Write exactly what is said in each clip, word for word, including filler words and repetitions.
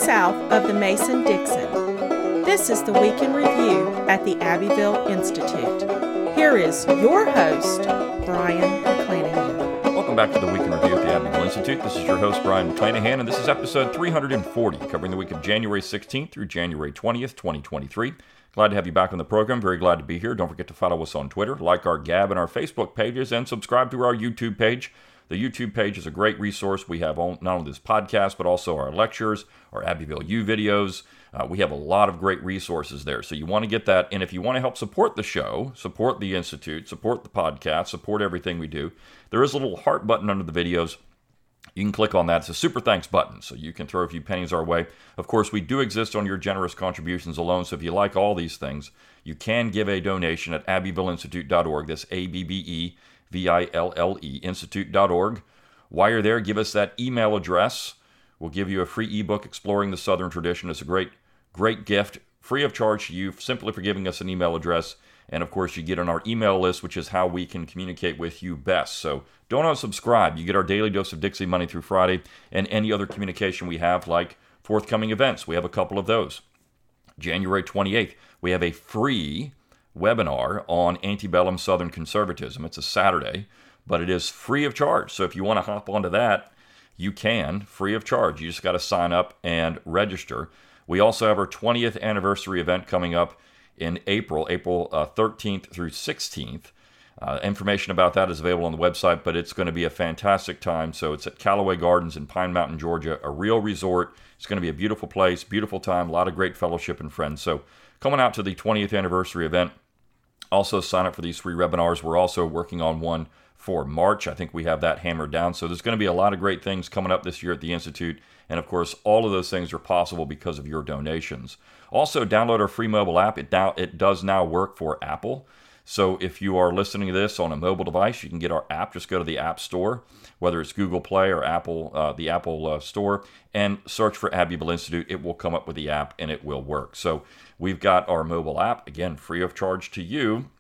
south of the Mason-Dixon. This is the Week in Review at the Abbeville Institute. Here is your host, Brian McClanahan. Welcome back to the Week in Review at the Abbeville Institute. This is your host, Brian McClanahan, and this is episode three hundred forty, covering the week of January sixteenth through January twentieth, twenty twenty-three. Glad to have you back on the program. Very glad to be here. Don't forget to follow us on Twitter, like our Gab and our Facebook pages, and subscribe to our YouTube page. The YouTube page is a great resource. We have not only this podcast, but also our lectures, our Abbeville U videos. Uh, we have a lot of great resources there. So you want to get that. And if you want to help support the show, support the Institute, support the podcast, support everything we do, there is a little heart button under the videos. You can click on that. It's a super thanks button, so you can throw a few pennies our way. Of course, we do exist on your generous contributions alone, so if you like all these things, you can give a donation at abbeville institute dot org. That's A B B E V I L L E, institute dot org. While you're there, give us that email address. We'll give you a free ebook, Exploring the Southern Tradition. It's a great, great gift, free of charge to you, simply for giving us an email address. And of course, you get on our email list, which is how we can communicate with you best. So don't unsubscribe. You get our daily dose of Dixie Monday through Friday and any other communication we have, like forthcoming events. We have a couple of those. January twenty-eighth, we have a free webinar on antebellum Southern conservatism. It's a Saturday, but it is free of charge. So if you want to hop onto that, you can, free of charge. You just got to sign up and register. We also have our twentieth anniversary event coming up in April, April uh, thirteenth through sixteenth. Uh, information about that is available on the website, but it's going to be a fantastic time. So it's at Callaway Gardens in Pine Mountain, Georgia, a real resort. It's going to be a beautiful place, beautiful time, a lot of great fellowship and friends. So coming out to the twentieth anniversary event. Also sign up for these free webinars. We're also working on one for March. I think we have that hammered down. So there's going to be a lot of great things coming up this year at the Institute. And of course, all of those things are possible because of your donations. Also, download our free mobile app. It, now, it does now work for Apple. So if you are listening to this on a mobile device, you can get our app. Just go to the App Store, whether it's Google Play or Apple, uh, the Apple uh, Store, and search for Abbeville Institute. It will come up with the app, and it will work. So we've got our mobile app, again, free of charge to you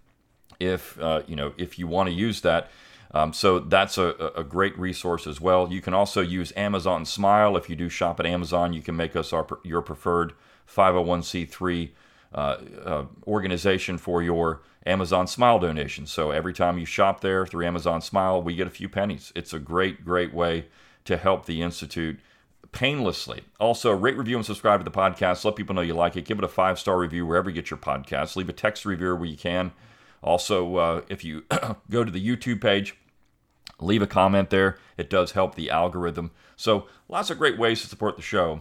if uh, you know if you want to use that. Um, so that's a, a great resource as well. You can also use Amazon Smile. If you do shop at Amazon, you can make us our your preferred five oh one c three uh, uh, organization for your Amazon Smile donations. So every time you shop there through Amazon Smile, we get a few pennies. It's a great, great way to help the Institute painlessly. Also, rate, review, and subscribe to the podcast. Let people know you like it. Give it a five-star review wherever you get your podcasts. Leave a text review where you can. Also, uh, if you go to the YouTube page, leave a comment there. It does help the algorithm. So lots of great ways to support the show.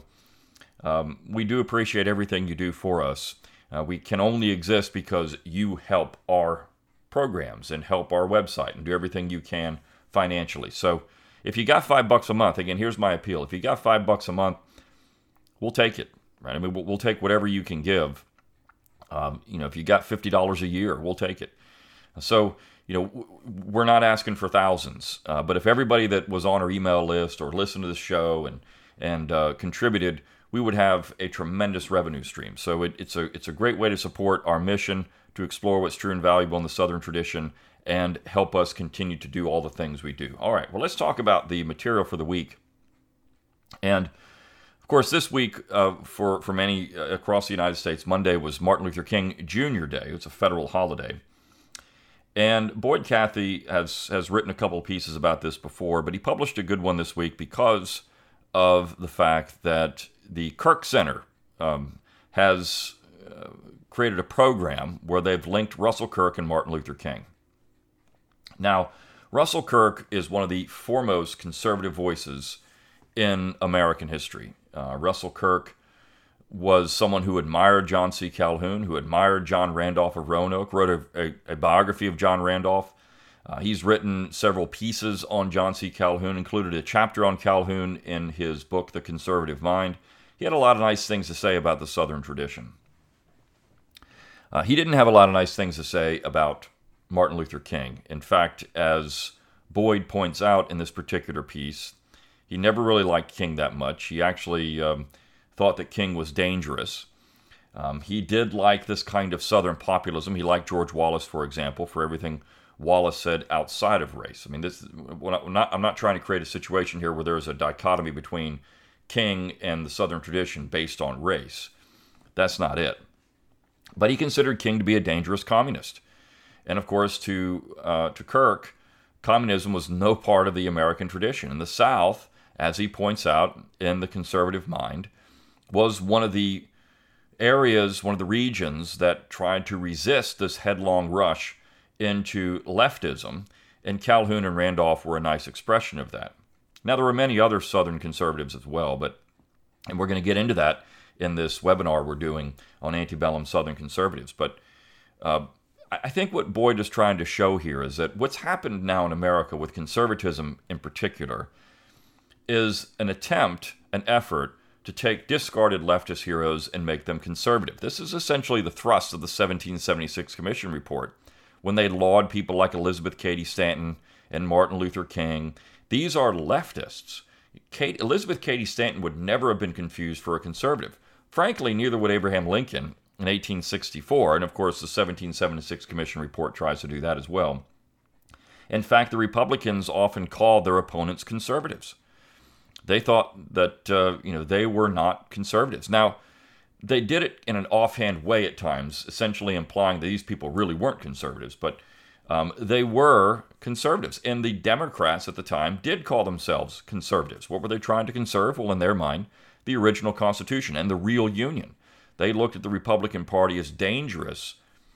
Um, we do appreciate everything you do for us. Uh, we can only exist because you help our programs and help our website and do everything you can financially. So if you got five bucks a month, again, here's my appeal. If you got five bucks a month, we'll take it, right? I mean, we'll, we'll take whatever you can give. Um, you know, if you got fifty dollars a year, we'll take it. So, you know, we're not asking for thousands, uh, but if everybody that was on our email list or listened to the show and and uh, contributed, we would have a tremendous revenue stream. So it, it's a it's a great way to support our mission to explore what's true and valuable in the Southern tradition and help us continue to do all the things we do. All right, well, let's talk about the material for the week. And of course, this week uh, for for many uh, across the United States, Monday was Martin Luther King Junior Day. It's a federal holiday. And Boyd Cathey has, has written a couple of pieces about this before, but he published a good one this week because of the fact that the Kirk Center um, has uh, created a program where they've linked Russell Kirk and Martin Luther King. Now, Russell Kirk is one of the foremost conservative voices in American history. Uh, Russell Kirk was someone who admired John C. Calhoun, who admired John Randolph of Roanoke, wrote a, a, a biography of John Randolph. Uh, he's written several pieces on John C. Calhoun, included a chapter on Calhoun in his book, The Conservative Mind. He had a lot of nice things to say about the Southern tradition. Uh, he didn't have a lot of nice things to say about Martin Luther King. In fact, as Boyd points out in this particular piece, he never really liked King that much. He actually um, thought that King was dangerous. Um, he did like this kind of Southern populism. He liked George Wallace, for example, for everything Wallace said outside of race. I mean, this I'm not, I'm not trying to create a situation here where there's a dichotomy between King and the Southern tradition based on race. That's not it. But he considered King to be a dangerous communist. And of course, to uh, to Kirk, communism was no part of the American tradition. And the South, as he points out in the conservative mind, was one of the areas, one of the regions that tried to resist this headlong rush into leftism. And Calhoun and Randolph were a nice expression of that. Now, there were many other Southern conservatives as well, but and we're going to get into that in this webinar we're doing on antebellum Southern conservatives. But uh, I think what Boyd is trying to show here is that what's happened now in America with conservatism in particular is an attempt, an effort to take discarded leftist heroes and make them conservative. This is essentially the thrust of the seventeen seventy-six Commission report, when they laud people like Elizabeth Cady Stanton and Martin Luther King. These are leftists. Kate, Elizabeth Cady Stanton would never have been confused for a conservative. Frankly, neither would Abraham Lincoln in eighteen sixty-four, and of course the seventeen seventy-six Commission report tries to do that as well. In fact, the Republicans often called their opponents conservatives. They thought that uh, you know they were not conservatives. Now, they did it in an offhand way at times, essentially implying that these people really weren't conservatives, but um, they were conservatives. And the Democrats at the time did call themselves conservatives. What were they trying to conserve? Well, in their mind, the original Constitution and the real Union. They looked at the Republican Party as dangerous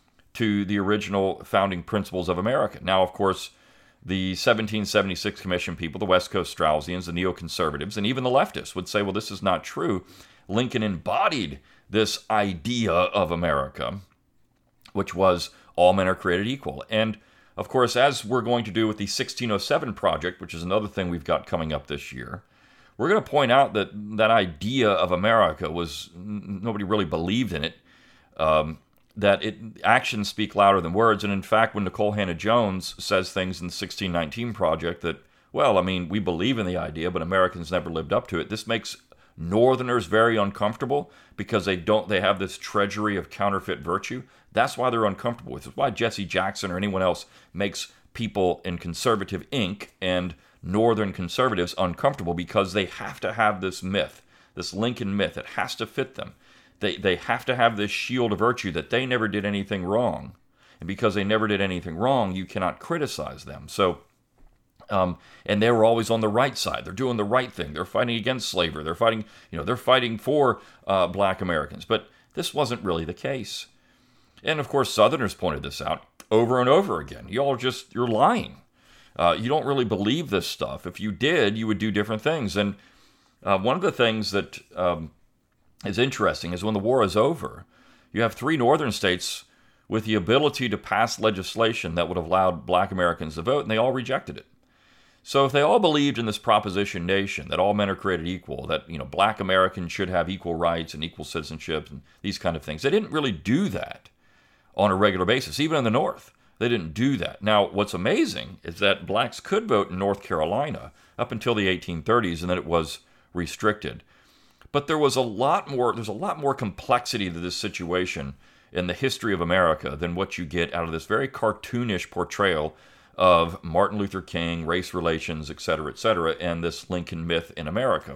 to the original founding principles of America. Now, of course, the seventeen seventy-six Commission people, the West Coast Straussians, the neoconservatives, and even the leftists would say, well, this is not true. Lincoln embodied this idea of America, which was all men are created equal. And, of course, as we're going to do with the sixteen oh seven Project, which is another thing we've got coming up this year, we're going to point out that that idea of America was, nobody really believed in it, um, that it actions speak louder than words. And in fact, when Nicole Hannah-Jones says things in the sixteen nineteen Project that, well, I mean, we believe in the idea, but Americans never lived up to it, this makes Northerners very uncomfortable because they don't they have this treasury of counterfeit virtue. That's why they're uncomfortable with it. It's why Jesse Jackson or anyone else makes people in conservative ink and Northern conservatives uncomfortable, because they have to have this myth, this Lincoln myth. It has to fit them. They they have to have this shield of virtue that they never did anything wrong. And because they never did anything wrong, you cannot criticize them. So Um, and they were always on the right side. They're doing the right thing. They're fighting against slavery. They're fighting, you know, they're fighting for uh, black Americans. But this wasn't really the case. And of course, Southerners pointed this out over and over again. You all just, you're lying. Uh, you don't really believe this stuff. If you did, you would do different things. And uh, one of the things that um, is interesting is when the war is over, you have three northern states with the ability to pass legislation that would have allowed black Americans to vote, and they all rejected it. So if they all believed in this proposition nation, that all men are created equal, that, you know, black Americans should have equal rights and equal citizenship and these kind of things, they didn't really do that on a regular basis. Even in the North, they didn't do that. Now, what's amazing is that blacks could vote in North Carolina up until the eighteen thirties, and then it was restricted. But there was a lot more, there's a lot more complexity to this situation in the history of America than what you get out of this very cartoonish portrayal of Martin Luther King, race relations, et cetera, et cetera, and this Lincoln myth in America.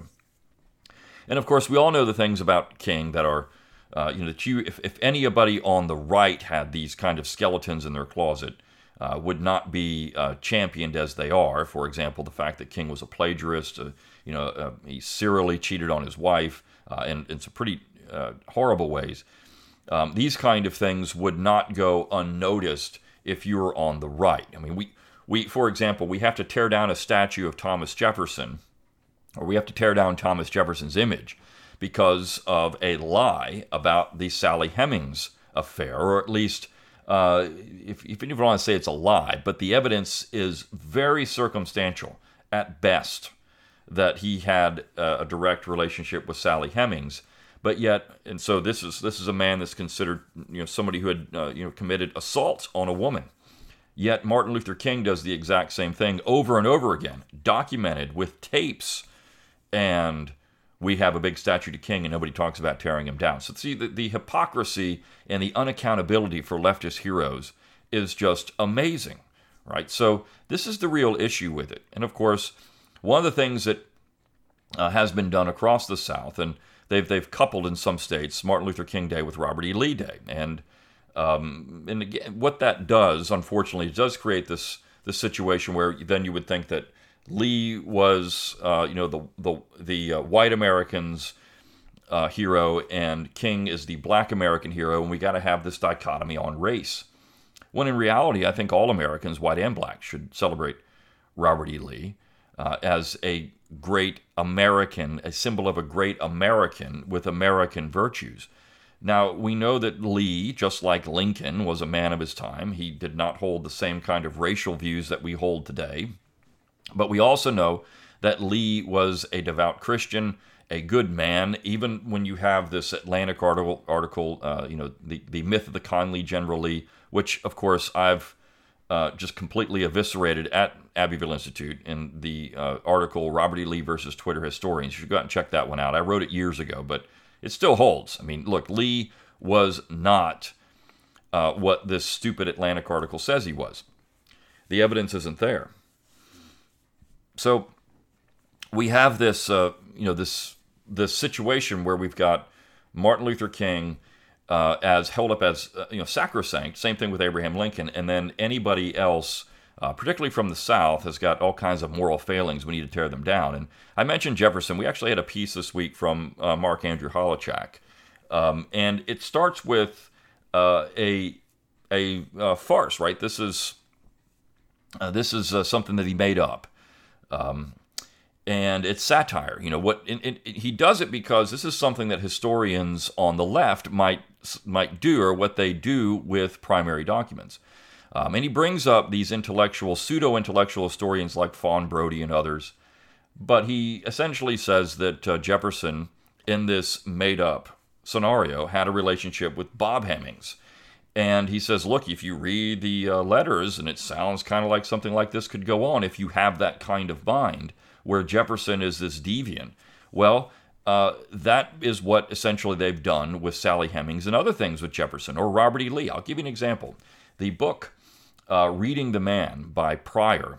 And of course, we all know the things about King that are, uh, you know, that you, if, if anybody on the right had these kind of skeletons in their closet, uh, would not be uh, championed as they are. For example, the fact that King was a plagiarist, uh, you know, uh, he serially cheated on his wife, uh, in, in some pretty uh, horrible ways. Um, these kind of things would not go unnoticed if you were on the right. I mean, we, we, for example, we have to tear down a statue of Thomas Jefferson, or we have to tear down Thomas Jefferson's image because of a lie about the Sally Hemings affair, or at least, uh, if, if you don't want to say it's a lie, but the evidence is very circumstantial at best that he had uh, a direct relationship with Sally Hemings. But yet, and so this is this is a man that's considered, you know, somebody who had uh, you know committed assault on a woman. Yet Martin Luther King does the exact same thing over and over again, documented with tapes, and we have a big statue to King, and nobody talks about tearing him down. So see, the, the hypocrisy and the unaccountability for leftist heroes is just amazing, right? So this is the real issue with it. And of course, one of the things that uh, has been done across the South, and they've they've coupled in some states Martin Luther King Day with Robert E. Lee Day, and um, and again, what that does, unfortunately, it does create this this situation where then you would think that Lee was, uh, you know, the the the uh, white Americans' uh, hero, and King is the black American hero, and we got to have this dichotomy on race. When in reality, I think all Americans, white and black, should celebrate Robert E. Lee uh, as a great American, a symbol of a great American with American virtues. Now, we know that Lee, just like Lincoln, was a man of his time. He did not hold the same kind of racial views that we hold today. But we also know that Lee was a devout Christian, a good man. Even when you have this Atlantic article, article uh, you know, the, the myth of the kindly General Lee, which, of course, I've uh, just completely eviscerated at Abbeville Institute in the uh, article, Robert E. Lee versus Twitter Historians. You should go out and check that one out. I wrote it years ago, but it still holds. I mean, look, Lee was not uh, what this stupid Atlantic article says he was. The evidence isn't there. So we have this, uh, you know, this this situation where we've got Martin Luther King uh, as held up as uh, you know sacrosanct. Same thing with Abraham Lincoln, and then anybody else, uh, particularly from the South, has got all kinds of moral failings. We need to tear them down. And I mentioned Jefferson. We actually had a piece this week from uh, Mark Andrew Holochak, um, and it starts with uh, a a uh, farce. Right? This is uh, this is uh, something that he made up. Um, and it's satire. You know what? It, it, it, he does it because this is something that historians on the left might might do, or what they do with primary documents. Um, and he brings up these intellectual, pseudo-intellectual historians like Fawn Brodie and others. But he essentially says that uh, Jefferson, in this made-up scenario, had a relationship with Bob Hemmings. And he says, look, if you read the uh, letters, and it sounds kind of like something like this could go on if you have that kind of mind, where Jefferson is this deviant. Well, uh, that is what essentially they've done with Sally Hemings and other things with Jefferson, or Robert E. Lee. I'll give you an example. The book, uh, Reading the Man by Pryor,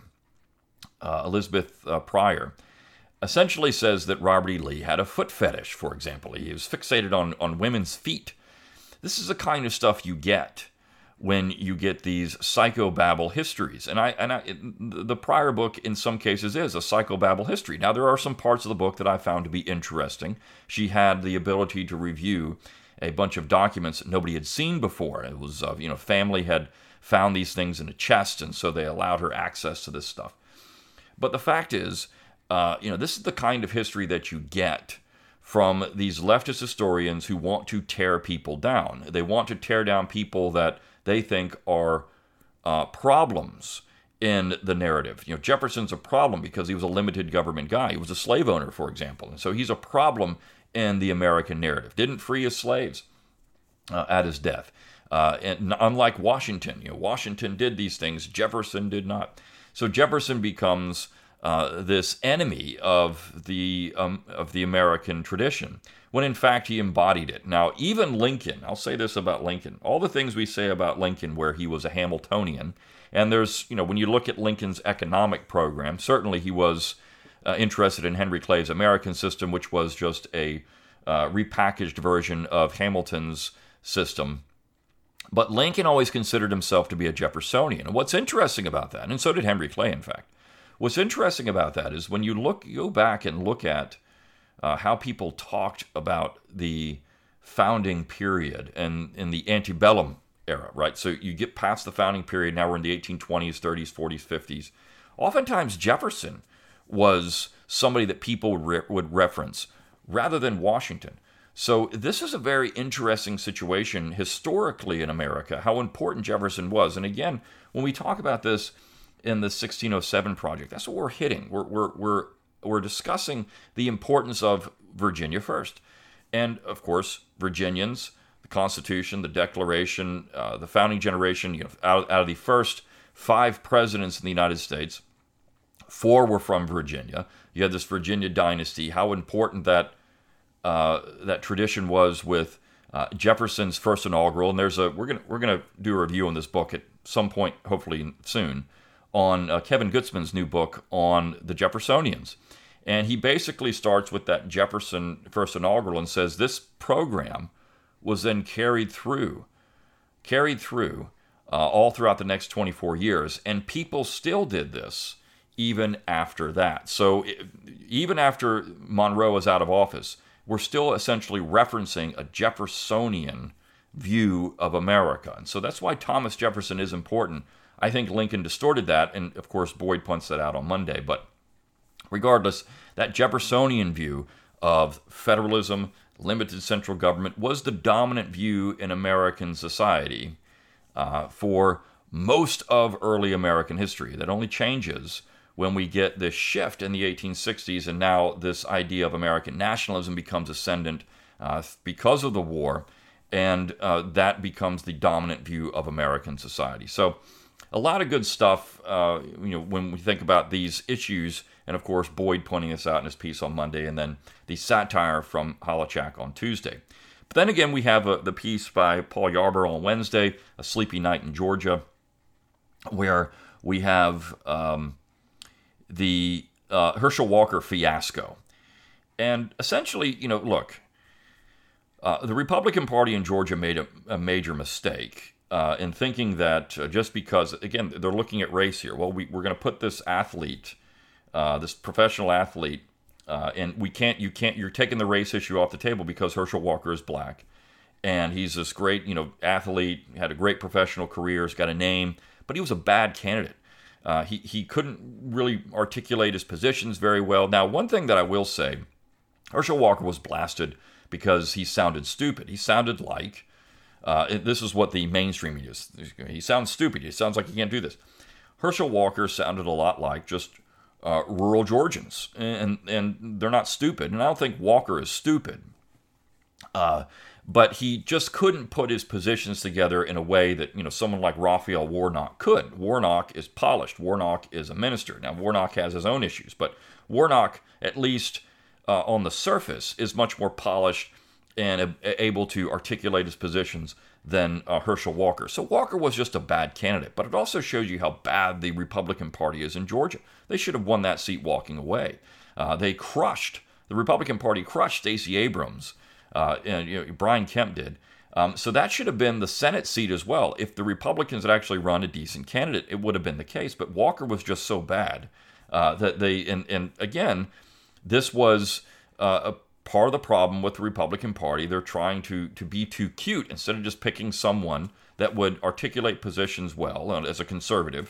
uh, Elizabeth uh, Pryor, essentially says that Robert E. Lee had a foot fetish, for example. He was fixated on, on women's feet. This is the kind of stuff you get when you get these psychobabble histories. And I and I, it, the Pryor book, in some cases, is a psychobabble history. Now, there are some parts of the book that I found to be interesting. She had the ability to review a bunch of documents that nobody had seen before. It was, uh, you know, family had found these things in a chest, and so they allowed her access to this stuff. But the fact is, uh, you know, this is the kind of history that you get from these leftist historians who want to tear people down. They want to tear down people that they think are uh, problems in the narrative. You know, Jefferson's a problem because he was a limited government guy. He was a slave owner, for example. And so he's a problem in the American narrative. Didn't free his slaves uh, at his death. Uh, and unlike Washington, you know, Washington did these things. Jefferson did not. So Jefferson becomes Uh, this enemy of the um, of the American tradition, when in fact he embodied it. Now, even Lincoln, I'll say this about Lincoln, all the things we say about Lincoln where he was a Hamiltonian, and there's, you know, when you look at Lincoln's economic program, certainly he was uh, interested in Henry Clay's American system, which was just a uh, repackaged version of Hamilton's system. But Lincoln always considered himself to be a Jeffersonian. And what's interesting about that, and so did Henry Clay, in fact, what's interesting about that is when you look, you go back and look at uh, how people talked about the founding period and in the antebellum era, right? So you get past the founding period, now we're in the eighteen twenties, thirties, forties, fifties. Oftentimes Jefferson was somebody that people would, re- would reference rather than Washington. So this is a very interesting situation historically in America, how important Jefferson was. And again, when we talk about this in the sixteen oh seven project, that's what we're hitting. We're we're we're we're discussing the importance of Virginia first, and of course, Virginians, the Constitution, the Declaration, uh, the founding generation. You know, out, out of the first five presidents in the United States, four were from Virginia. You had this Virginia dynasty. How important that uh, that tradition was with uh, Jefferson's first inaugural. And there's a we're gonna we're gonna do a review on this book at some point, hopefully soon, on uh, Kevin Gutzman's new book on the Jeffersonians. And he basically starts with that Jefferson first inaugural and says this program was then carried through, carried through uh, all throughout the next twenty-four years. And people still did this even after that. So it, even after Monroe was out of office, we're still essentially referencing a Jeffersonian view of America. And so that's why Thomas Jefferson is important. I think Lincoln distorted that, and of course Boyd points that out on Monday. But regardless, that Jeffersonian view of federalism, limited central government, was the dominant view in American society uh, for most of early American history. That only changes when we get this shift in the eighteen sixties, and now this idea of American nationalism becomes ascendant uh, because of the war, and uh, that becomes the dominant view of American society. So a lot of good stuff, uh, you know, when we think about these issues, and of course Boyd pointing this out in his piece on Monday, and then the satire from Holochak on Tuesday. But then again, we have uh, the piece by Paul Yarborough on Wednesday, A Sleepy Night in Georgia, where we have um, the uh, Herschel Walker fiasco. And essentially, you know, look, uh, the Republican Party in Georgia made a, a major mistake uh, in thinking that uh, just because, again, they're looking at race here. Well, we, we're going to put this athlete, uh, this professional athlete, uh, and we can't, you can't, you're taking the race issue off the table because Herschel Walker is black. And he's this great, you know, athlete, had a great professional career, has got a name, but he was a bad candidate. Uh, he, he couldn't really articulate his positions very well. Now, one thing that I will say, Herschel Walker was blasted because he sounded stupid. He sounded like, uh, this is what the mainstream media is. He sounds stupid. He sounds like he can't do this. Herschel Walker sounded a lot like just uh, rural Georgians, and, and they're not stupid. And I don't think Walker is stupid. Uh, but he just couldn't put his positions together in a way that, you know, someone like Raphael Warnock could. Warnock is polished. Warnock is a minister. Now, Warnock has his own issues, but Warnock, at least uh, on the surface, is much more polished and a- able to articulate his positions than uh, Herschel Walker. So Walker was just a bad candidate, but it also shows you how bad the Republican Party is in Georgia. They should have won that seat walking away. Uh, they crushed, the Republican Party crushed Stacey Abrams. Uh, and you know, Brian Kemp did. Um, so that should have been the Senate seat as well. If the Republicans had actually run a decent candidate, it would have been the case. But Walker was just so bad uh, that they, and, and again, this was uh, a part of the problem with the Republican Party. They're trying to, to be too cute instead of just picking someone that would articulate positions well uh, as a conservative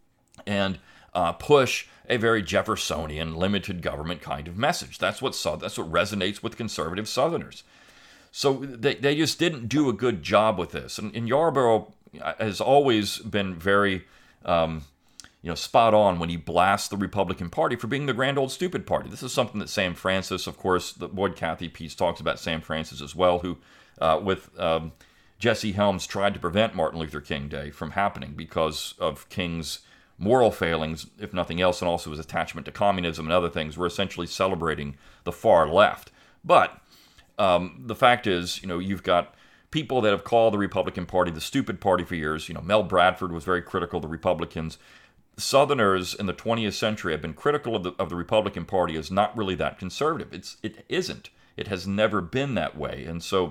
and uh, push a very Jeffersonian, limited government kind of message. That's what that's what resonates with conservative Southerners. So they, they just didn't do a good job with this. And, and Yarborough has always been very, um, you know, spot on when he blasts the Republican Party for being the grand old stupid party. This is something that Sam Francis, of course, the Boyd Cathy piece talks about Sam Francis as well, who, uh, with um, Jesse Helms, tried to prevent Martin Luther King Day from happening because of King's moral failings, if nothing else, and also his attachment to communism and other things. Were essentially celebrating the far left. But um, the fact is, you know, you've got people that have called the Republican Party the stupid party for years. You know, Mel Bradford was very critical of the Republicans. Southerners in the twentieth century have been critical of the, of the Republican Party as not really that conservative. It's, it isn't. It has never been that way. And so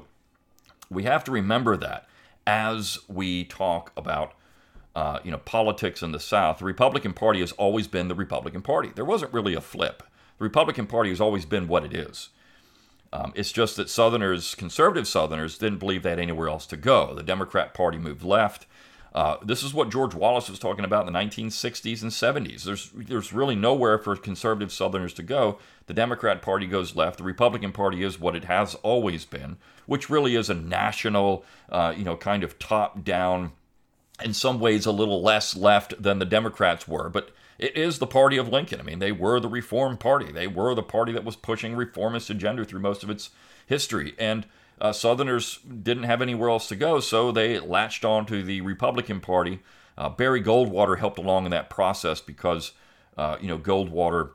we have to remember that as we talk about Uh, you know, politics in the South. The Republican Party has always been the Republican Party. There wasn't really a flip. The Republican Party has always been what it is. Um, it's just that Southerners, conservative Southerners, didn't believe they had anywhere else to go. The Democrat Party moved left. Uh, this is what George Wallace was talking about in the nineteen sixties and seventies. There's there's really nowhere for conservative Southerners to go. The Democrat Party goes left. The Republican Party is what it has always been, which really is a national, uh, you know, kind of top-down, in some ways a little less left than the Democrats were, but it is the party of Lincoln. I mean, they were the Reform Party. They were the party that was pushing reformist agenda through most of its history. And uh, Southerners didn't have anywhere else to go, so they latched on to the Republican Party. Uh, Barry Goldwater helped along in that process because, uh, you know, Goldwater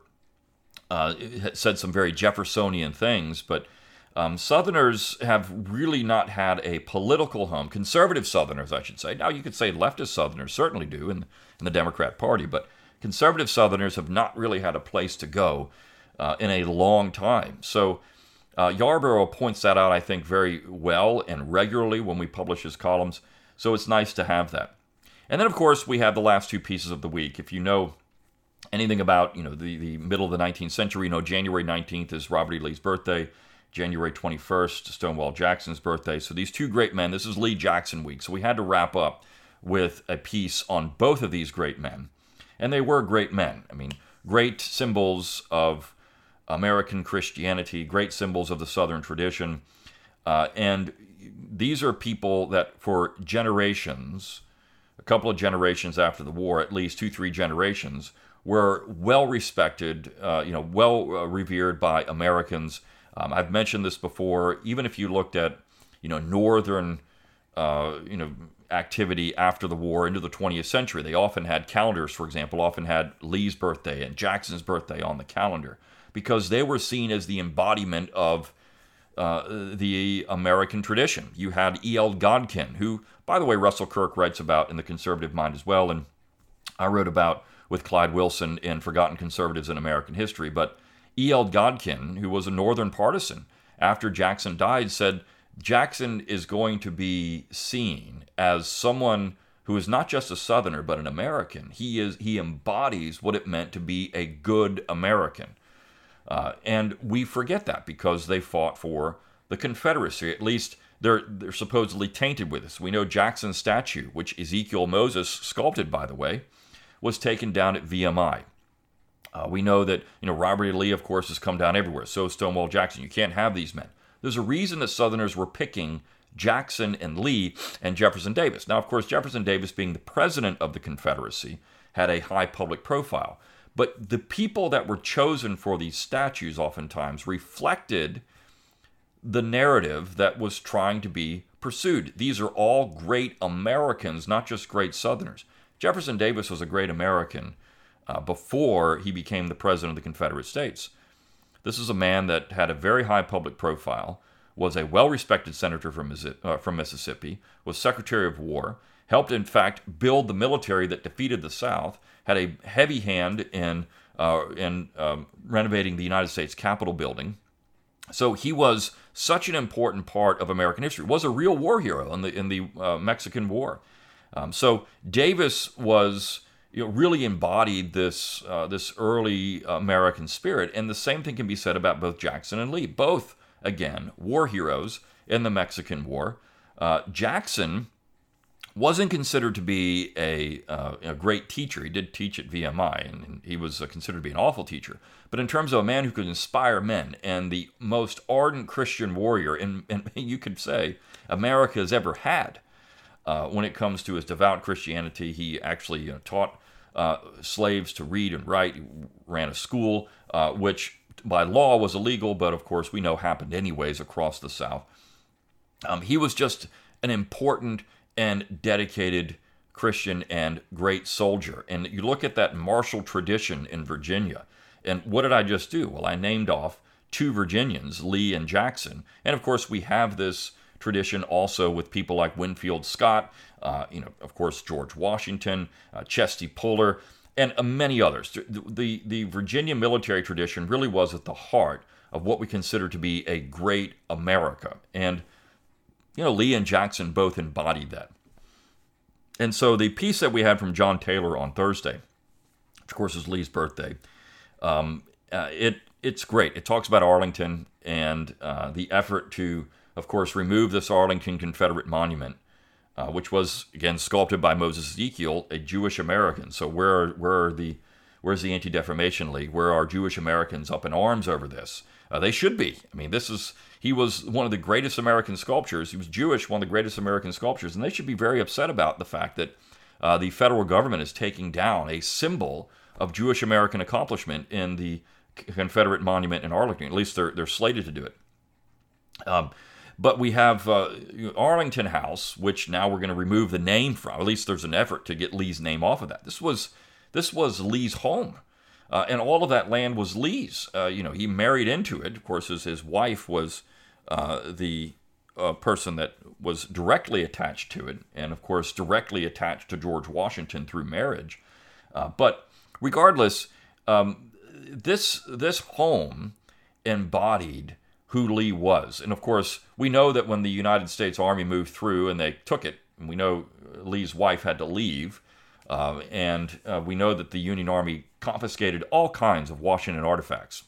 uh, said some very Jeffersonian things, but Um, Southerners have really not had a political home. Conservative Southerners, I should say. Now, you could say leftist Southerners certainly do in, in the Democrat Party, but conservative Southerners have not really had a place to go uh, in a long time. So uh, Yarborough points that out, I think, very well and regularly when we publish his columns. So it's nice to have that. And then, of course, we have the last two pieces of the week. If you know anything about, you know, the, the middle of the nineteenth century, you know, January nineteenth is Robert E. Lee's birthday. January twenty-first, Stonewall Jackson's birthday. So these two great men, this is Lee Jackson week. So we had to wrap up with a piece on both of these great men. And they were great men. I mean, great symbols of American Christianity, great symbols of the Southern tradition. Uh, and these are people that for generations, a couple of generations after the war, at least two, three generations, were well respected, uh, you know, well uh, revered by Americans. Um, I've mentioned this before. Even if you looked at, you know, Northern, uh, you know, activity after the war into the twentieth century, they often had calendars, for example, often had Lee's birthday and Jackson's birthday on the calendar because they were seen as the embodiment of uh, the American tradition. You had E L Godkin, who, by the way, Russell Kirk writes about in The Conservative Mind as well, and I wrote about with Clyde Wilson in Forgotten Conservatives in American History, but E L Godkin, who was a Northern partisan, after Jackson died, said Jackson is going to be seen as someone who is not just a Southerner, but an American. He is he embodies what it meant to be a good American. Uh, and we forget that because they fought for the Confederacy. At least they're, they're supposedly tainted with this. We know Jackson's statue, which Ezekiel Moses sculpted, by the way, was taken down at V M I. Uh, we know that, you know, Robert E. Lee, of course, has come down everywhere. So is Stonewall Jackson. You can't have these men. There's a reason that Southerners were picking Jackson and Lee and Jefferson Davis. Now, of course, Jefferson Davis, being the president of the Confederacy, had a high public profile. But the people that were chosen for these statues oftentimes reflected the narrative that was trying to be pursued. These are all great Americans, not just great Southerners. Jefferson Davis was a great American Uh, before he became the president of the Confederate States. This is a man that had a very high public profile, was a well-respected senator from, uh, from Mississippi, was Secretary of War, helped, in fact, build the military that defeated the South, had a heavy hand in, uh, in um, renovating the United States Capitol building. So he was such an important part of American history, was a real war hero in the, in the uh, Mexican War. Um, so Davis was... You know, really embodied this uh, this early American spirit. And the same thing can be said about both Jackson and Lee. Both, again, war heroes in the Mexican War. Uh, Jackson wasn't considered to be a, uh, a great teacher. He did teach at V M I, and he was uh, considered to be an awful teacher. But in terms of a man who could inspire men and the most ardent Christian warrior, and, and you could say, America has ever had, uh, when it comes to his devout Christianity, he actually you know, taught Uh, slaves to read and write. He ran a school, uh, which by law was illegal, but of course we know happened anyways across the South. Um, he was just an important and dedicated Christian and great soldier. And you look at that martial tradition in Virginia, and what did I just do? Well, I named off two Virginians, Lee and Jackson. And of course we have this tradition also with people like Winfield Scott, uh, you know, of course, George Washington, uh, Chesty Puller, and uh, many others. The, the, the Virginia military tradition really was at the heart of what we consider to be a great America. And, you know, Lee and Jackson both embodied that. And so the piece that we had from John Taylor on Thursday, which of course is Lee's birthday, um, uh, it it's great. It talks about Arlington and uh, the effort to, of course, remove this Arlington Confederate monument, uh, which was, again, sculpted by Moses Ezekiel, a Jewish American. So where are, where are the where's the Anti-Defamation League? Where are Jewish Americans up in arms over this? Uh, they should be. I mean, this is he was one of the greatest American sculptors. He was Jewish, one of the greatest American sculptors, and they should be very upset about the fact that uh, the federal government is taking down a symbol of Jewish American accomplishment in the Confederate monument in Arlington. At least they're they're slated to do it. Um, But we have uh, Arlington House, which now we're going to remove the name from. At least there's an effort to get Lee's name off of that. This was this was Lee's home, uh, and all of that land was Lee's. Uh, you know, he married into it. Of course, his, his wife was uh, the uh, person that was directly attached to it, and of course, directly attached to George Washington through marriage. Uh, but regardless, um, this this home embodied who Lee was. And of course, we know that when the United States Army moved through and they took it, and we know Lee's wife had to leave, uh, and uh, we know that the Union Army confiscated all kinds of Washington artifacts.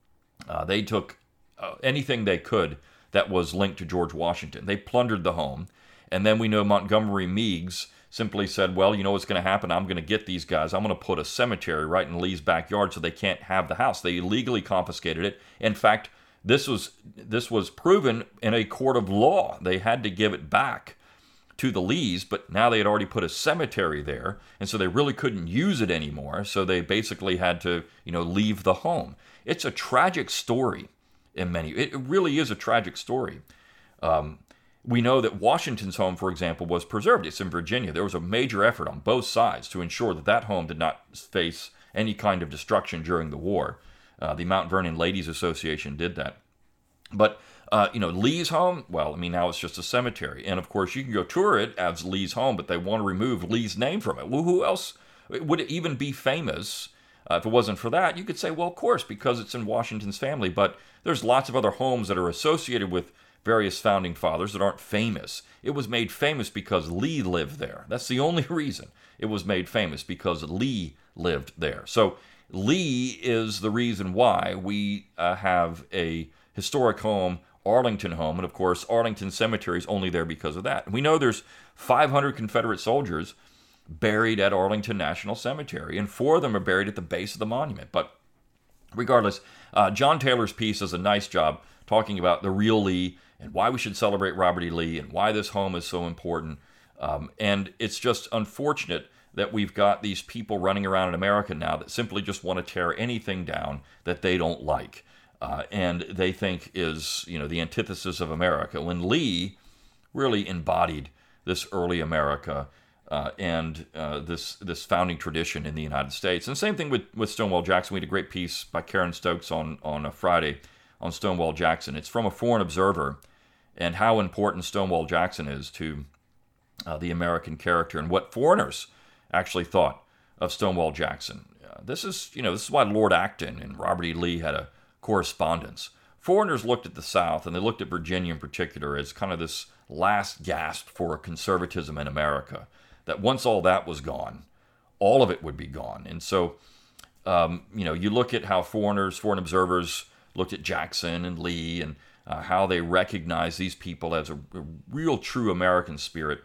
Uh, they took uh, anything they could that was linked to George Washington. They plundered the home. And then we know Montgomery Meigs simply said, well, you know what's going to happen? I'm going to get these guys. I'm going to put a cemetery right in Lee's backyard so they can't have the house. They illegally confiscated it. In fact, this was this was proven in a court of law. They had to give it back to the Lees, but now they had already put a cemetery there, and so they really couldn't use it anymore. So they basically had to, you know, leave the home. It's a tragic story in many. It really is a tragic story. Um, we know that Washington's home, for example, was preserved. It's in Virginia. There was a major effort on both sides to ensure that that home did not face any kind of destruction during the war. Uh, the Mount Vernon Ladies Association did that. But, uh, you know, Lee's home, well, I mean, now it's just a cemetery. And, of course, you can go tour it as Lee's home, but they want to remove Lee's name from it. Well, who else would it even be famous uh, if it wasn't for that? You could say, well, of course, because it's in Washington's family. But there's lots of other homes that are associated with various founding fathers that aren't famous. It was made famous because Lee lived there. That's the only reason it was made famous, because Lee lived there. So Lee is the reason why we uh, have a historic home, Arlington home, and of course Arlington Cemetery is only there because of that. And we know there's five hundred Confederate soldiers buried at Arlington National Cemetery, and four of them are buried at the base of the monument. But regardless, uh, John Taylor's piece does a nice job talking about the real Lee and why we should celebrate Robert E. Lee and why this home is so important. Um, and it's just unfortunate that we've got these people running around in America now that simply just want to tear anything down that they don't like. Uh, and they think is, you know, the antithesis of America, when Lee really embodied this early America uh, and uh, this this founding tradition in the United States. And same thing with, with Stonewall Jackson. We had a great piece by Karen Stokes on, on a Friday on Stonewall Jackson. It's from a foreign observer and how important Stonewall Jackson is to uh, the American character and what foreigners actually thought of Stonewall Jackson. Uh, this is, you know, this is why Lord Acton and Robert E. Lee had a correspondence. Foreigners looked at the South, and they looked at Virginia in particular, as kind of this last gasp for conservatism in America, that once all that was gone, all of it would be gone. And so, um, you know, you look at how foreigners, foreign observers looked at Jackson and Lee and uh, how they recognized these people as a, a real true American spirit.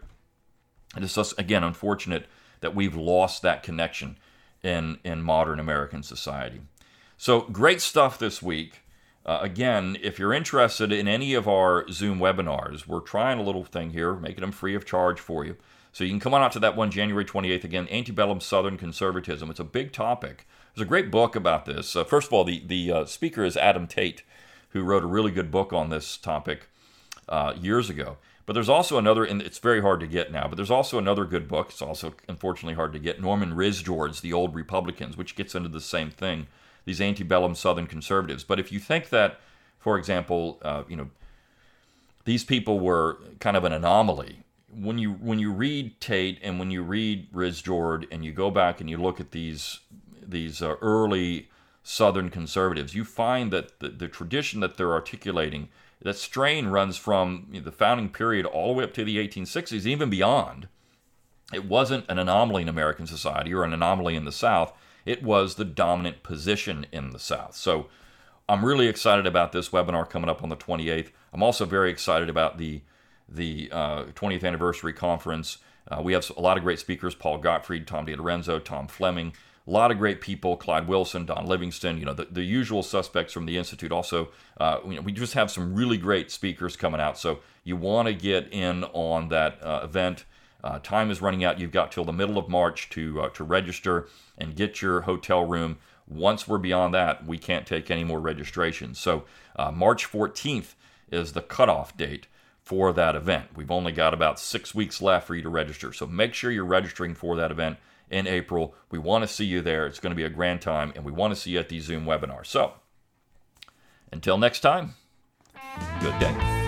And it's just, again, unfortunate that we've lost that connection in, in modern American society. So great stuff this week. Uh, again, if you're interested in any of our Zoom webinars, we're trying a little thing here, making them free of charge for you. So you can come on out to that one January twenty-eighth. Again, Antebellum Southern Conservatism. It's a big topic. There's a great book about this. Uh, first of all, the, the uh, speaker is Adam Tate, who wrote a really good book on this topic uh, years ago. But there's also another, and it's very hard to get now, but there's also another good book. It's also unfortunately hard to get. Norman Risjord's The Old Republicans, which gets into the same thing. These antebellum Southern conservatives. But if you think that, for example, uh, you know, these people were kind of an anomaly, when you when you read Tate and when you read Risjord and you go back and you look at these these uh, early Southern conservatives, you find that the, the tradition that they're articulating, that strain runs from, you know, the founding period all the way up to the eighteen sixties, even beyond. It wasn't an anomaly in American society or an anomaly in the South. It was the dominant position in the South. So I'm really excited about this webinar coming up on the twenty-eighth. I'm also very excited about the the uh, twentieth anniversary conference. Uh, we have a lot of great speakers: Paul Gottfried, Tom DiLorenzo, Tom Fleming. A lot of great people: Clyde Wilson, Don Livingston. You know, the, the usual suspects from the Institute. Also, uh, you know, we just have some really great speakers coming out. So you want to get in on that uh, event. Uh, time is running out. You've got till the middle of March to uh, to register and get your hotel room. Once we're beyond that, we can't take any more registrations. So uh, March fourteenth is the cutoff date for that event. We've only got about six weeks left for you to register. So make sure you're registering for that event in April. We want to see you there. It's going to be a grand time, and we want to see you at these Zoom webinars. So until next time, good day.